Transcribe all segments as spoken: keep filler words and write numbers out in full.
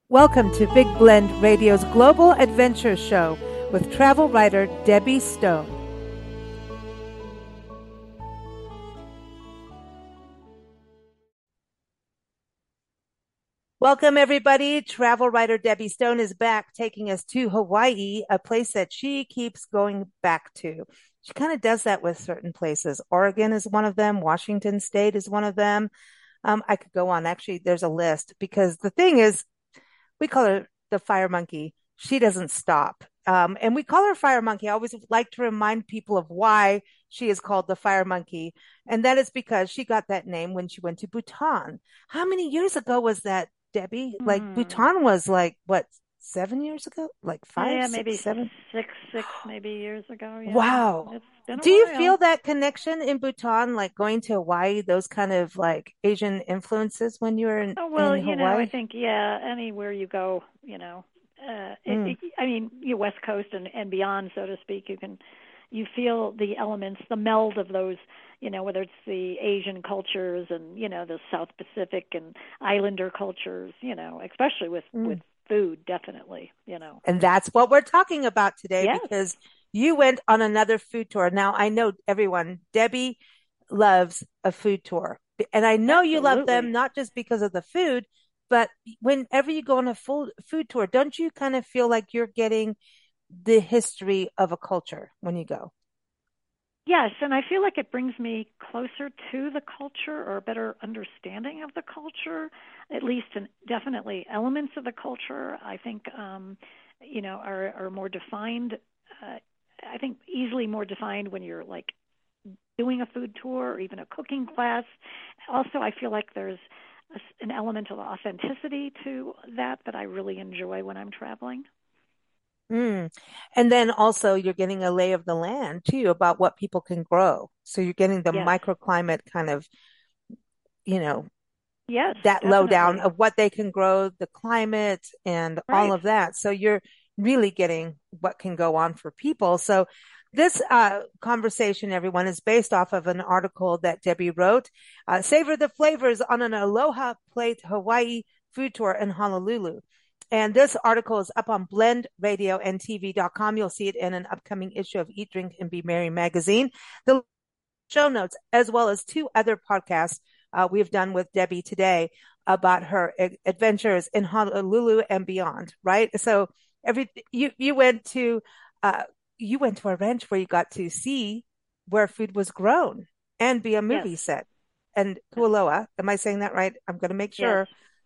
Welcome to Big Blend Radio's Global Adventure Show with travel writer Debbie Stone. Welcome, everybody. Travel writer Debbie Stone is back, taking us to Hawaii, a place that she keeps going back to. She kind of does that with certain places. Oregon is one of them. Washington State is one of them. Um, I could go on. Actually, there's a list because the thing is, we call her the fire monkey. She doesn't stop. Um, and we call her fire monkey. I always like to remind people of why she is called the fire monkey. And that is because she got that name when she went to Bhutan. How many years ago was that, Debbie? Like Hmm. Bhutan was like, what, seven years ago? Like five, Yeah, six, maybe seven? six, six maybe years ago. Yeah, Wow. it's been a Do you feel while. that connection in Bhutan, like going to Hawaii, those kind of like Asian influences when you were in, Oh well, in you know, I Hawaii? think yeah, anywhere you go, you know, uh, it, Mm, it, I mean, you West Coast and and beyond, so to speak, you can you feel the elements, the meld of those, you know, whether it's the Asian cultures and you know the South Pacific and Islander cultures, you know, especially with with mm. food, definitely, you know. And that's what we're talking about today Yes, because you went on another food tour. Now, I know everyone, Debbie loves a food tour. And I know you love them absolutely. not just because of the food, but whenever you go on a food food tour, don't you kind of feel like you're getting the history of a culture when you go? Yes, and I feel like it brings me closer to the culture or a better understanding of the culture, at least and definitely elements of the culture. I think, um, you know, are are more defined. Uh, I think easily more defined when you're like doing a food tour or even a cooking class. Also, I feel like there's a s an element of authenticity to that that I really enjoy when I'm traveling. Mm. And then also you're getting a lay of the land too about what people can grow. So you're getting the Yes, microclimate kind of, you know, yes, that lowdown definitely. of what they can grow, the climate, and all Right. of that. So you're really getting what can go on for people. So this uh, conversation, everyone, is based off of an article that Debbie wrote. Uh, Savor the flavors on an Aloha Plate Hawaii food tour in Honolulu. And this article is up on blend radio and T V dot com. You'll see it in an upcoming issue of Eat, Drink, and Be Merry magazine. The show notes, as well as two other podcasts uh, we've done with Debbie today about her adventures in Honolulu and beyond. Right. So every you you went to uh, you went to a ranch where you got to see where food was grown and be a Yes. movie set. And Yes. Kualoa, am I saying that right? I'm going to make Yes. sure.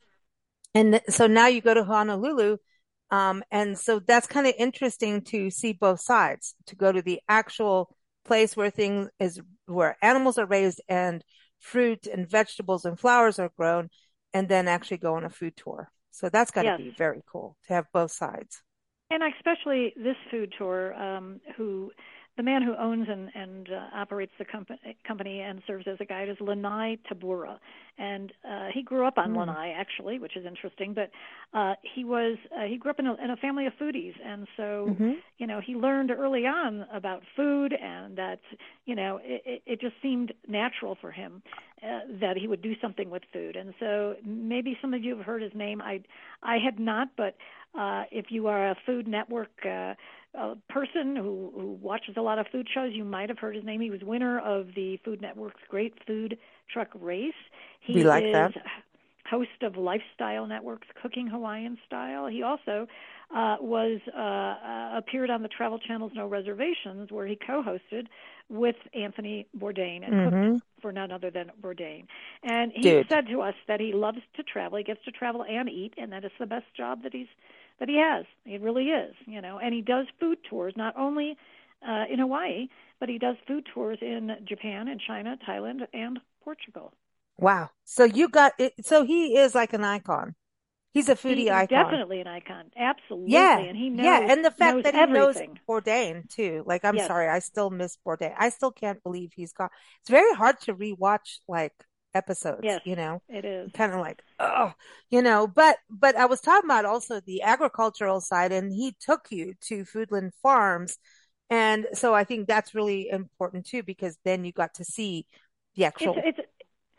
And so now you go to Honolulu. Um, and so that's kind of interesting to see both sides, to go to the actual place where things is, where animals are raised and fruit and vegetables and flowers are grown, and then actually go on a food tour. So that's got to Yes. be very cool to have both sides. And especially this food tour, um, who the man who owns and, and uh, operates the company, company and serves as a guide is Lanai Tabura, and uh, he grew up on Mm, Lanai actually, which is interesting. But uh, he was uh, he grew up in a, in a family of foodies, and so hmm you know he learned early on about food, and that you know it, it it just seemed natural for him uh, that he would do something with food. And so maybe some of you have heard his name. I I had not, but uh, if you are a Food Network uh, uh, person who, who watches a lot of food shows, you might have heard his name. He was winner of the Food Network's Great Food Truck Race. He We like is that. host of Lifestyle Network's Cooking Hawaiian Style. He also uh, was uh, uh, appeared on the Travel Channel's No Reservations, where he co-hosted with Anthony Bourdain and cooked hmm for none other than Bourdain. And he Dude. said to us that he loves to travel. He gets to travel and eat, and that is the best job that he's that he has. It really is, you know. And he does food tours not only uh, in Hawaii, but he does food tours in Japan and China, Thailand, and Portugal. Wow. So you got it. So he is like an icon. He's a He foodie is icon. definitely an icon, Yeah, absolutely, and he yeah, knows and the fact knows that he knows everything. Bourdain too. Like, I'm Yes, sorry, I still miss Bourdain. I still can't believe he's gone. It's very hard to rewatch like episodes, yes, you know. it is. Kind of like, oh, you know. But but I was talking about also the agricultural side, and he took you to Foodland Farms, and so I think that's really important too because then you got to see the It's actual. it's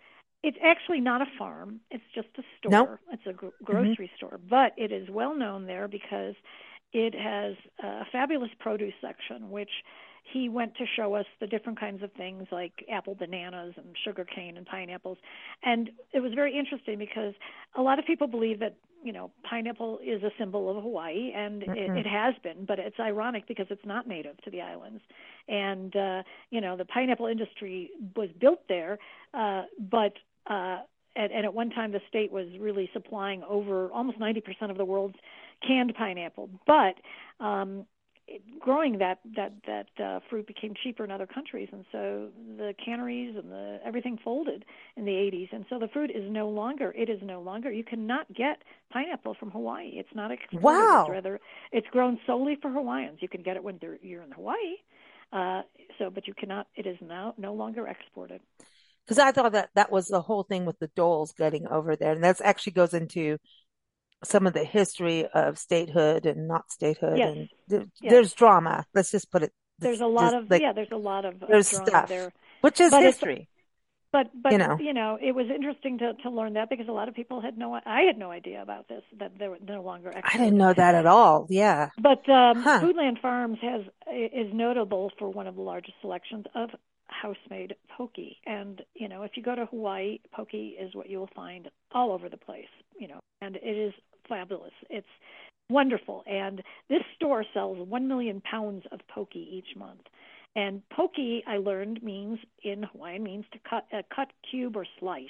It's actually not a farm. It's just a Nope. store. It's a gr- Hmm. grocery store, but it is well known there because it has a fabulous produce section, which he went to show us the different kinds of things like apple, bananas, and sugar cane and pineapples. And it was very interesting because a lot of people believe that, you know, pineapple is a symbol of Hawaii, and it, Mm-mm. it has been, but it's ironic because it's not native to the islands. And, uh, you know, the pineapple industry was built there, uh, but uh, and, and at one time the state was really supplying over almost ninety percent of the world's canned pineapple. But um, it, growing that that that uh, fruit became cheaper in other countries, and so the canneries and the everything folded in the eighties, and so the fruit is no longer. It is no longer. You cannot get pineapple from Hawaii. It's not exported. It's Wow. rather it's grown solely for Hawaiians. You can get it when they're, you're in Hawaii. Uh, so, but you cannot. It is now no longer exported. Because I thought that that was the whole thing with the Doles getting over there. And that actually goes into some of the history of statehood and not statehood. Yes, And th- yes. there's drama. Let's just put it, There's this a lot just of like yeah. There's a lot of, of there's drama stuff, there, which is but it's history, but but you know. you know it was interesting to to learn that because a lot of people had no I had no idea about this, that they were no longer I didn't exported. know that at all. Yeah. But um, Huh. Foodland Farms has is notable for one of the largest selections of house-made poke. And you know, if you go to Hawaii, poke is what you will find all over the place. You know, and it is fabulous. It's wonderful. And this store sells one million pounds of poke each month. And poke, I learned, means in Hawaiian means to cut, uh, cut, cube, or slice.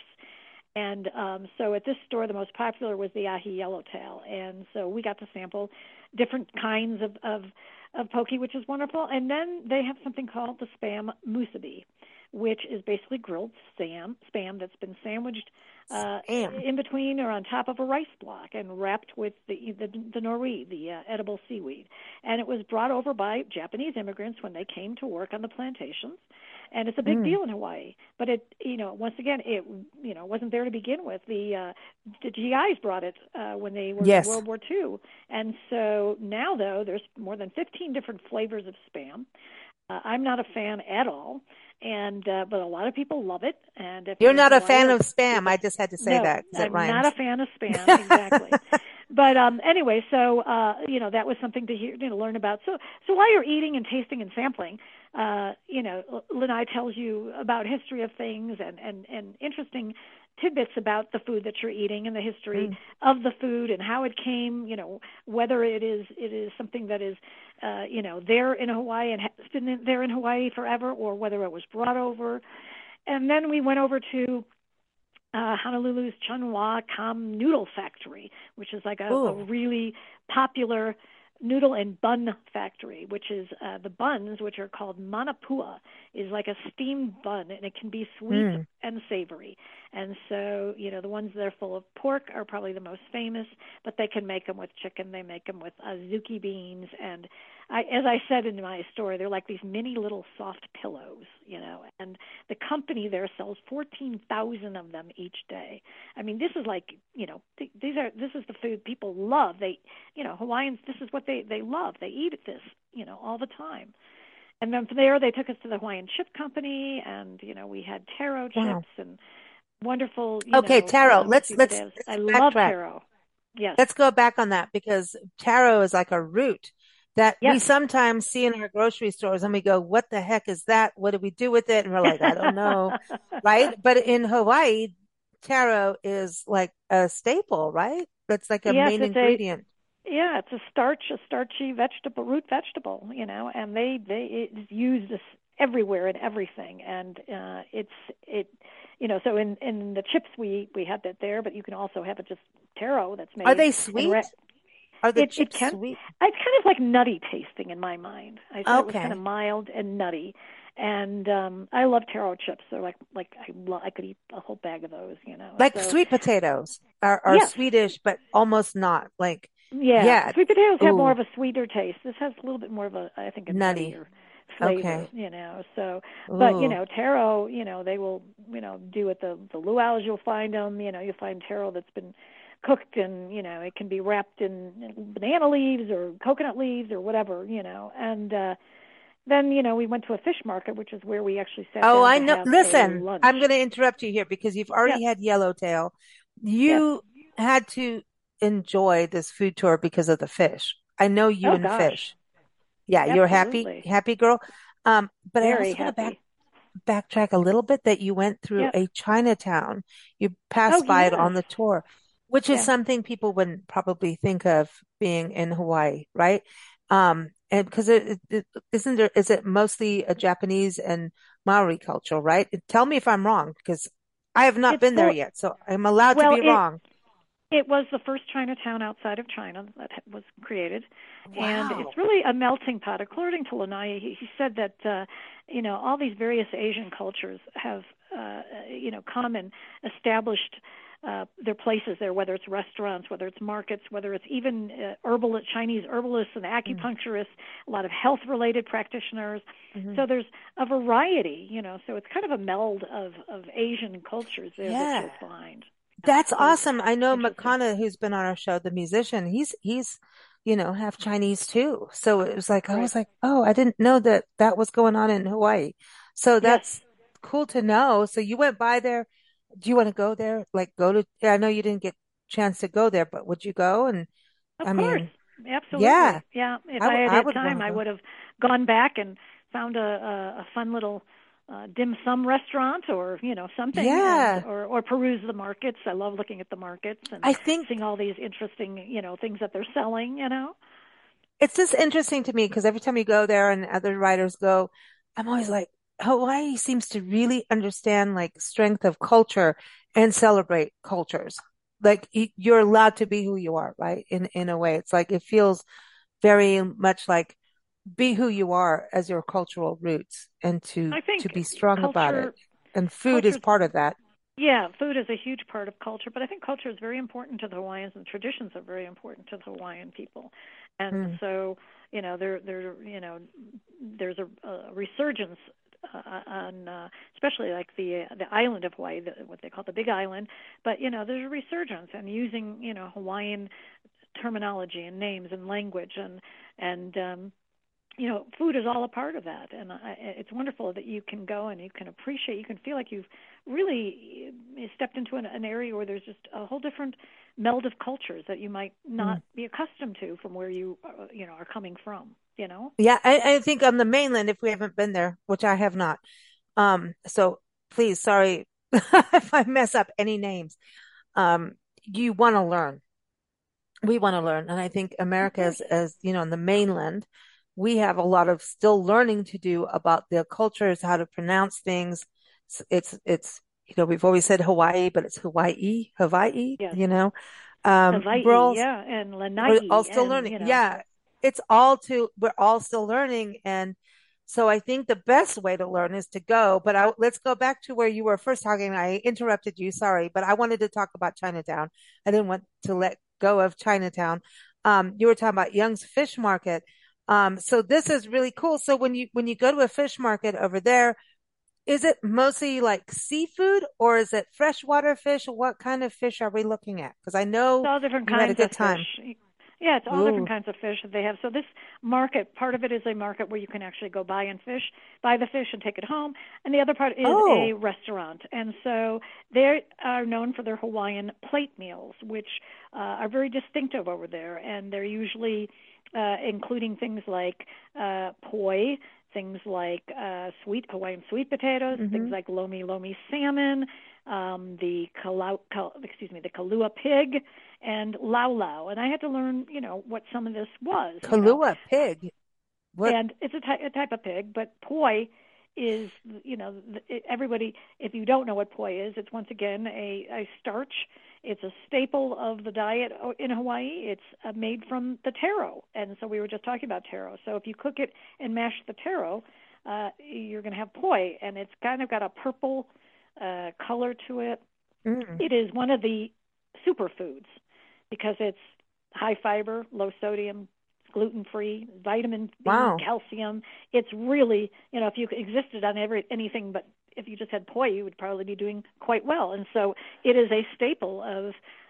And um, so at this store, the most popular was the ahi yellowtail. And so we got to sample different kinds of, of, of poke, which is wonderful. And then they have something called the spam musubi, which is basically grilled spam, spam that's been sandwiched uh, Damn. in between or on top of a rice block and wrapped with the the, the nori, the uh, edible seaweed. And it was brought over by Japanese immigrants when they came to work on the plantations. And it's a big Mm. deal in Hawaii. But it, you know, once again, it, you know, wasn't there to begin with. The uh, the G Is brought it uh, when they were in Yes. World War Two. And so now, though, there's more than fifteen different flavors of spam. Uh, I'm not a fan at all, and uh, but a lot of people love it. And if You're you're in not a Hawaii, fan or of spam. I people, just had to say no, that because it I'm not a rhymes. fan of spam exactly. But um, anyway, so uh, you know that was something to hear, you know, learn about. So so while you're eating and tasting and sampling, uh, you know, Lanai tells you about history of things and and and interesting tidbits about the food that you're eating and the history Mm. of the food and how it came, you know, whether it is it is something that is, uh, you know, there in Hawaii and has been there in Hawaii forever, or whether it was brought over. And then we went over to uh, Honolulu's Chunwa Kam Noodle Factory, which is like a, a Ooh. really popular noodle and bun factory, which is uh, the buns, which are called manapua, is like a steamed bun, and it can be sweet Mm. and savory. And so, you know, the ones that are full of pork are probably the most famous, but they can make them with chicken. They make them with azuki beans. And I, as I said in my story, they're like these mini little soft pillows, you know, and the company there sells fourteen thousand of them each day. I mean, this is like, you know, th- these are, this is the food people love. They, you know, Hawaiians, this is what they, they love. They eat this, you know, all the time. And then from there, they took us to the Hawaiian Chip Company, and, you know, we had taro Wow. chips and wonderful, you Okay, know, taro. um, Let's sweet let's potatoes. I let's love backtrack. taro. Yes. Let's go back on that because taro is like a root that we Yes. sometimes see in our grocery stores and we go, what the heck is that? What do we do with it? And we're like, I don't know. Right. But in Hawaii, taro is like a staple, right? That's like a Yes, main it's a ingredient. yeah, it's a starch, a starchy vegetable, root vegetable, you know, and they they it's used this everywhere in everything, and uh, it's it, you know, so in in the chips we we had that there, but you can also have it just taro that's Are made they and ra- sweet? Are the it it chips can sweet? it's kind of like nutty tasting in my mind. I said it was kind of Okay. mild and nutty, and um, I love taro chips. They're like like I lo- I could eat a whole bag of those, you know. Like So sweet potatoes are, are yes, Swedish, but almost not. Like, yeah, yeah. sweet potatoes have more Ooh, of a sweeter taste. This has a little bit more of a, I think, a nutty. nuttier flavor, Okay. you know. So, but you Ooh. know, taro, you know, they will, you know, do it the the luau's. You'll find them, you know, you'll find taro that's been cooked, and you know, it can be wrapped in banana leaves or coconut leaves or whatever, you know, and uh then, you know, we went to a fish market, which is where we actually sat Oh, down I to know. have a Listen, lunch. I'm going to interrupt you here because you've Yeah. already had yellowtail. Yes. You had to enjoy this food tour because of the fish. I know you Oh and gosh. fish. Yeah, you're happy, Absolutely. happy girl. Um, but I Very also want to back happy. backtrack a little bit that you went through Yeah. a Chinatown. You Oh passed by it yes. on the tour, which is Yeah. something people wouldn't probably think of being in Hawaii, right? Um, and because it, it, it isn't there, is it mostly a Japanese and Maori culture, right? Tell me if I'm wrong, because I have not It's been there more, yet, so I'm allowed to well, be it wrong. it was the first Chinatown outside of China that was created, and it's Wow. really a melting pot. According to Lanai, he, he said that uh, you know all these various Asian cultures have uh, you know come and established uh, their places there, whether it's restaurants, whether it's markets, whether it's even uh, herbal Chinese herbalists and Mm, acupuncturists, a lot of health-related practitioners. mhm. So there's a variety, you know. So it's kind of a meld of of Asian cultures there that Yeah. you'll find. Uh, That's so awesome. I know interesting. McCona, who's been on our show, the musician, he's he's, you know, half Chinese too. So it was like I Right. was like, oh, I didn't know that that was going on in Hawaii. So Yes. that's cool to know. So you went by there. Do you want to go there? Like go to, yeah, I know you didn't get a chance to go there, but would you go? And Of I course. mean, yeah, Absolutely. Yeah. If I, I w had I had would want time, to I go. would have gone back and found a, a, a fun little uh, dim sum restaurant or, you know, something and Yeah, or, or peruse the markets. I love looking at the markets and I think seeing all these interesting, you know, things that they're selling, you know. it's just interesting to me because every time you go there and other writers go, I'm always like, Hawaii seems to really understand like strength of culture and celebrate cultures. Like y- you're allowed to be who you are, right? In in a way, it's like it feels very much like be who you are as your cultural roots and to I to think be strong about it. culture And food is culture part of that. Yeah, food is a huge part of culture, but I think culture is very important to the Hawaiians, and traditions are very important to the Hawaiian people. And Mm, so, you know, there, there, you know, there's a, a resurgence uh, on, uh, especially like the uh, the island of Hawaii, the, what they call the Big Island. But you know, there's a resurgence and using, you know, Hawaiian terminology and names and language and and um, you know, food is all a part of that, and I, it's wonderful that you can go and you can appreciate. You can feel like you've really uh, stepped into an, an area where there's just a whole different meld of cultures that you might not mm. be accustomed to from where you, uh, you know, are coming from. You know. Yeah, I, I think on the mainland, if we haven't been there, which I have not, um, so please, sorry if I mess up any names. Um, you want to learn. We want to learn. And I think Of America course. is, as you know, on the mainland, we have a lot of still learning to do about their cultures, how to pronounce things. It's, it's, it's, you know, we've always said Hawaii, but it's Hawaii, Hawaii, Yes. you know. Um, we're Hawaii, all, yeah, and we're all Lanai, still and learning. you know, Yeah. It's all to, we're all still learning. And so I think the best way to learn is to go, but I, let's go back to where you were first talking. I interrupted you. Sorry, but I wanted to talk about Chinatown. I didn't want to let go of Chinatown. Um, you were talking about Young's Fish Market. Um, so this is really cool. So when you, when you go to a fish market over there, is it mostly like seafood or is it freshwater fish? What kind of fish are we looking at? Because I it's know all different you had a kinds of good fish. time. Yeah, it's all different Ooh. kinds of fish that they have. So this market, part of it is a market where you can actually go buy and fish, buy the fish and take it home, and the other part is a Oh, restaurant. And so they are known for their Hawaiian plate meals, which uh, are very distinctive over there, and they're usually uh, including things like uh, poi, things like uh, sweet Hawaiian sweet potatoes, things hmm. like lomi lomi salmon, um, the kalau, kal, excuse me, the kalua pig, and lau lau. And I had to learn, you know, what some of this was, you know. Kahlua pig. What? And it's a, ty- a type of pig, but poi is, you know, it, everybody, if you don't know what poi is, it's once again a, a starch. It's a staple of the diet in Hawaii. It's uh, made from the taro. And so we were just talking about taro. So if you cook it and mash the taro, uh, you're going to have poi. And it's kind of got a purple uh, color to it. Mm. It is one of the superfoods because it's high fiber, low sodium, gluten free, vitamin B, Wow. calcium. It's really, you know, if you existed on every anything but if you just had poi, you would probably be doing quite well. And so it is a staple of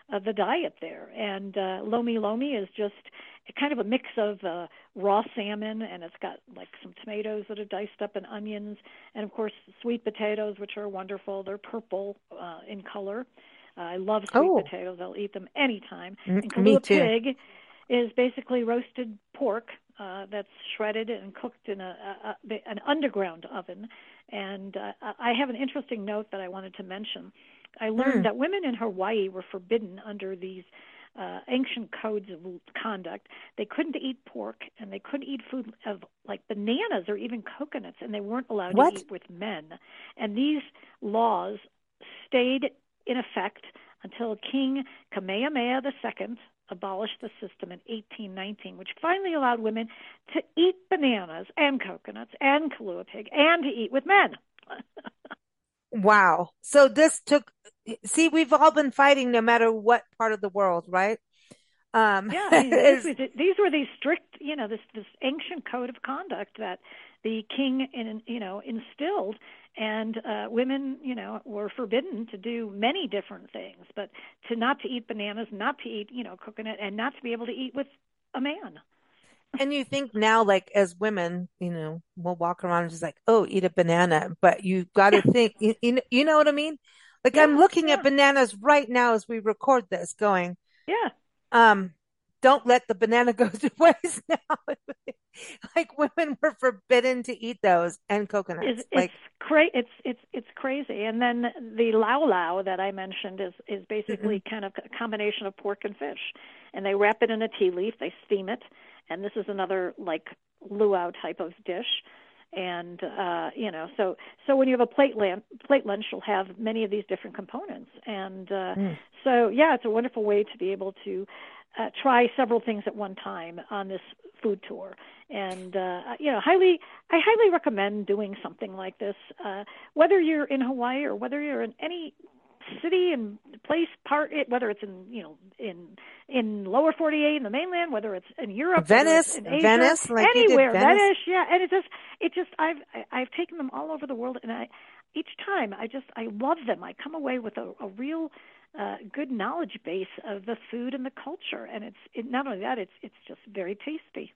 uh, the diet there. And uh, lomi lomi is just kind of a mix of uh, raw salmon, and it's got like some tomatoes that are diced up and onions, and of course sweet potatoes, which are wonderful. They're purple uh, in color. Uh, I love sweet Oh, potatoes. I'll eat them anytime. m- And me Kahlua too. pig is basically roasted pork uh, that's shredded and cooked in a, a, a an underground oven. And uh, I have an interesting note that I wanted to mention. I learned Mm. that women in Hawaii were forbidden under these uh, ancient codes of conduct. They couldn't eat pork, and they couldn't eat food of like bananas or even coconuts, and they weren't allowed to What? eat with men. And these laws stayed in effect until King Kamehameha the Second abolished the system in eighteen nineteen, which finally allowed women to eat bananas and coconuts and Kahlua pig and to eat with men. Wow. So this took, see, we've all been fighting no matter what part of the world, right? Um, Yeah, I mean, this is, was these were these strict, you know, this this ancient code of conduct that the king, in, you know, instilled, and uh, women, you know, were forbidden to do many different things, but to not to eat bananas, not to eat, you know, coconut, and not to be able to eat with a man. and you think now, like as women, you know, we'll walk around and just like, oh, eat a banana, but you got to think, you, you, you know what I mean? Like I'm Yeah, looking at yeah, bananas right now as we record this, going, yeah. um, don't let the banana go to waste now. Like women were forbidden to eat those and Is coconuts. it's Like, cra- it's it's it's crazy. And then the lau lau that I mentioned is is mm-mm. basically kind of a combination of pork and fish, and they wrap it in a tea leaf, they steam it, and this is another like luau type of dish. And uh, you know, so so when you have a plate lan- plate lunch, you'll have many of these different components, and uh, Mm. so yeah, it's a wonderful way to be able to uh, try several things at one time on this food tour. And uh, you know, highly, I highly recommend doing something like this, uh, whether you're in Hawaii or whether you're in any city and place part, whether it's in you know in in lower forty-eight in the mainland, whether it's in Europe, whether it's Venice, in Asia, Venice, like you did anywhere, Venice. Venice, yeah. And it just, it just, I've I've taken them all over the world, and I each time I just I love them. I come away with a, a real uh, good knowledge base of the food and the culture, and it's it, not only that, it's it's just very tasty.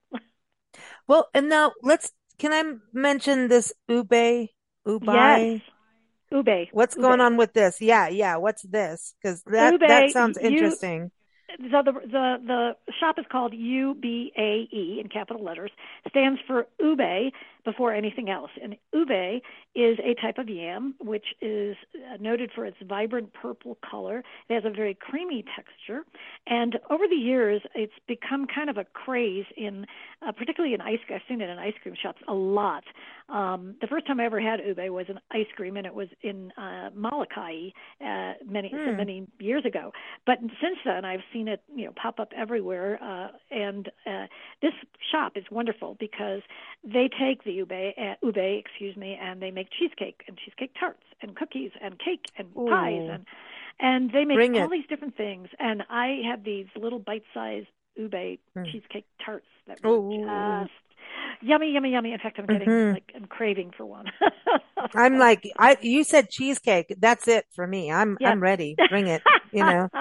Well, and now let's, can I mention this ube, Yes, ubai? ube, What's going ube, on with this? Yeah, yeah. What's this? Because that that ube. sounds You interesting. so the the the shop is called U B A E in capital letters. Stands for ube before anything else. And ube is a type of yam which is uh, noted for its vibrant purple color. It has a very creamy texture, and over the years, it's become kind of a craze in, uh, particularly in ice. I've seen it in ice cream shops a lot. Um, the first time I ever had ube was in ice cream, and it was in uh, Molokai uh, many so Hmm. many years ago. But since then, I've seen it, you know, pop up everywhere. Uh, and uh, this shop is wonderful because they take the ube, uh, ube, excuse me, and they make cheesecake and cheesecake tarts and cookies and cake and pies Ooh, and and they make bring all it. these different things. And I had these little bite-sized ube Mm. cheesecake tarts that were Ooh. just yummy, yummy, yummy. In fact, I'm getting Hmm. like I'm craving for one. I'm like, I, you said cheesecake. That's it for me. I'm, Yeah. I'm ready. Bring it. You know.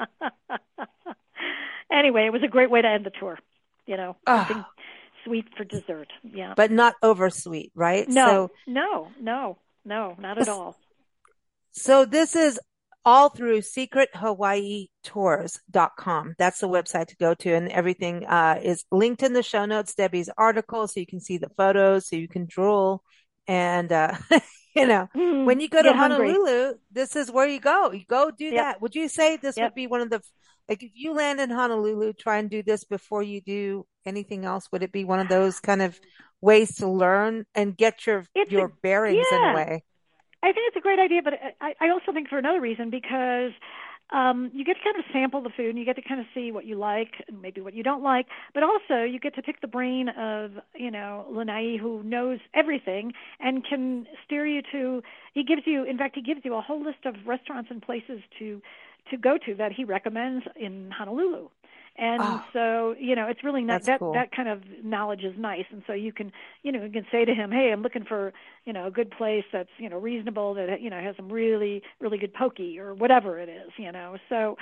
Anyway, it was a great way to end the tour. You know, something Oh, sweet for dessert. Yeah. but not over sweet, right? No, So, no, no, no, not at all. so this is all through secret hawaii tours dot com. That's the website to go to, and everything uh, is linked in the show notes. Debbie's article, so you can see the photos, so you can drool. And uh, you know, Mm, when you go to get hungry. Honolulu, this is where you go. You go do Yep, that. Would you say this would yep. be one of the, like if you land in Honolulu, try and do this before you do anything else? Would it be one of those kind of ways to learn and get your It's a your bearings in a yeah. way? I think it's a great idea, but I, I also think for another reason because um, you get to kind of sample the food and you get to kind of see what you like and maybe what you don't like, but also you get to pick the brain of, you know, Lanai who knows everything and can steer you to, he gives you, in fact, he gives you a whole list of restaurants and places to, to go to that he recommends in Honolulu. And Oh, so, you know, it's really nice. that's That cool. that kind of knowledge is nice. And so you can, you know, you can say to him, "Hey, I'm looking for, you know, a good place that's, you know, reasonable that, you know, has some really really good poke or whatever it is, you know." So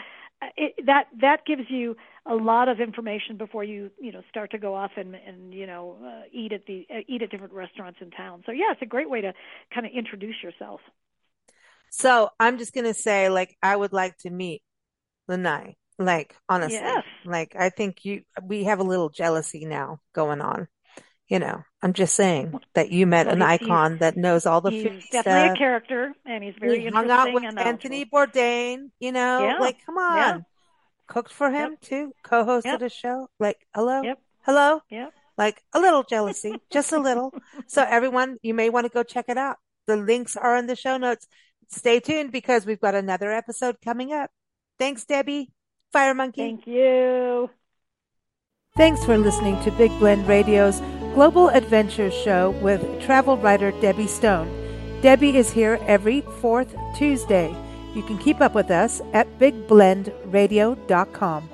it, that that gives you a lot of information before you you know start to go off and and you know uh, eat at the uh, eat at different restaurants in town. So yeah, it's a great way to kind of introduce yourself. So I'm just going to say, like, I would like to meet Lanai. Like, honestly, Yes. like, I think you, we have a little jealousy now going on. You know, I'm just saying that you met Well, an he's he's icon that knows all the he's foodie definitely a stuff. character, and he's He very hung out with interesting and knowledgeable. Anthony Bourdain, you know, Yeah. like, come Yeah. on. Cooked for Yep. him too, co-hosted Yep. a show. Like, hello, Yep. hello, Yep. like a little jealousy, just a little. So everyone, you may want to go check it out. The links are in the show notes. Stay tuned because we've got another episode coming up. Thanks, Debbie. Fire Monkey. Thank you. Thanks for listening to Big Blend Radio's Global Adventures Show with travel writer Debbie Stone. Debbie is here every fourth Tuesday. You can keep up with us at big blend radio dot com.